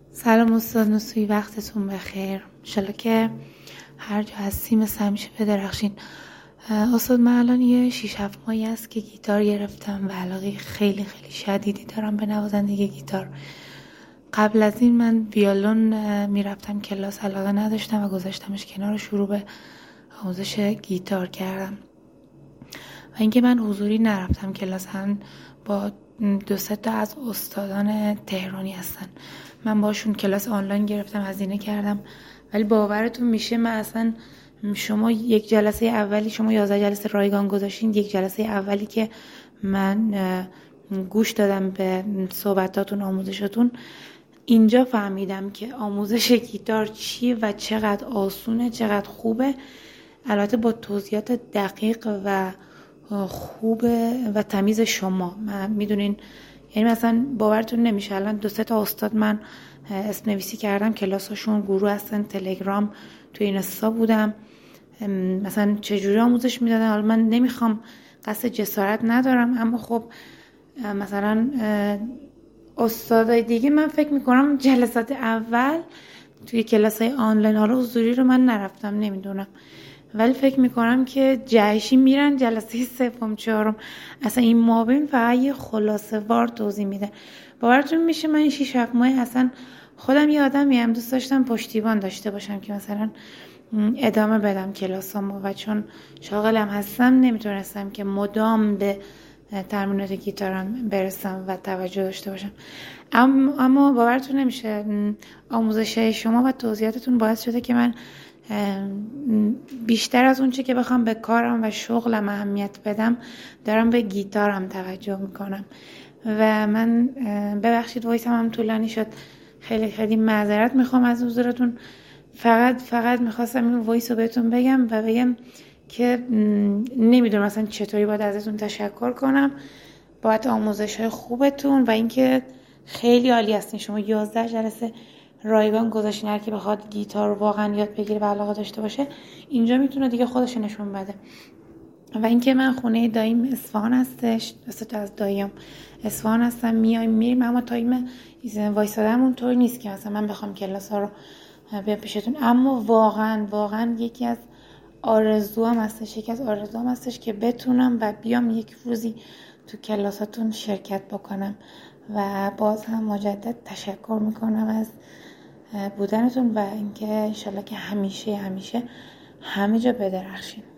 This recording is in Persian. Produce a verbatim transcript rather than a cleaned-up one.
سلام استاد نصوحی، وقتتون بخیر. انشالله که هر جا هستی مثل همیشه بدرخشین. استاد من الان یه شیش هفت ماهی است که گیتار گرفتم و علاقه خیلی خیلی شدیدی دارم به نوازندگی گیتار. قبل از این من ویولون میرفتم کلاس، علاقه نداشتم و گذاشتمش کنار، شروع به آموزش گیتار کردم. و اینکه من حضوری نرفتم کلاس، هم با دو سه تا از استادان تهرانی هستن، من باشون کلاس آنلاین گرفتم، هزینه کردم. ولی باورتون میشه من اصلا، شما یک جلسه اولی، شما یازده جلسه رایگان گذاشتین، یک جلسه اولی که من گوش دادم به صحبتاتون، آموزشاتون، اینجا فهمیدم که آموزش گیتار چیه و چقدر آسونه، چقدر خوبه. البته با توضیحات دقیق و خوبه و تمیز شما. من میدونین، یعنی مثلا باورتون نمیشه الان دو سه تا استاد من اسم نویسی کردم، کلاساشون گروه هستن، تلگرام، توی اینستا بودم، مثلا چجوری آموزش میدادن. حالا من نمیخوام، قصد جسارت ندارم، اما خب مثلا استادای دیگه من فکر میکنم جلسات اول توی کلاسای آنلاین، حالا حضوری رو من نرفتم نمیدونم، ولی فکر میکنم که جهشی میرن جلسه سوم چهارم، اصلا این مابین فقط یه خلاصه وار توضیح میده. باورتون میشه من این شیش هفت ماه اصلا خودم یه آدمی هم دوست داشتم پشتیبان داشته باشم که مثلا ادامه بدم کلاسامو، و چون شاغلم هستم نمیتونستم که مدام به تمرینات گیتارم برسم و توجه داشته باشم. اما, اما باورتون نمیشه آموزش شما و توضیحاتتون باعث شده که من بیشتر از اون چه که بخوام به کارم و شغلم اهمیت بدم، دارم به گیتارم توجه میکنم. و من ببخشید وایسم هم طولانی شد، خیلی خیلی معذرت میخوام از حضورتون. فقط فقط میخواستم این وایس رو بهتون بگم و بگم که نمیدونم مثلا چطوری باید ازتون تشکر کنم باید آموزش های خوبتون، و اینکه خیلی عالی هستین. شما یازده جلسه رایگان گذاشتین، هر کی بخواد گیتار رو واقعا یاد بگیره و علاقه داشته باشه اینجا میتونه دیگه خودش نشون بده. و اینکه من خونه داییم اصفهان هستش، دسته از داییم اصفهان هستم، میایم میریم، اما تایم وایسادم اون طور نیست که مثلا من بخوام کلاس ها رو بیام پیشتون. اما واقعا واقعا یکی از آرزوام هستش یکی از آرزوام هستش که بتونم و بیام یک روزی تو کلاساتون شرکت بکنم. و باز هم مجدد تشکر میکنم از بودنتون و اینکه انشالله که همیشه همیشه همه جا بدرخشین.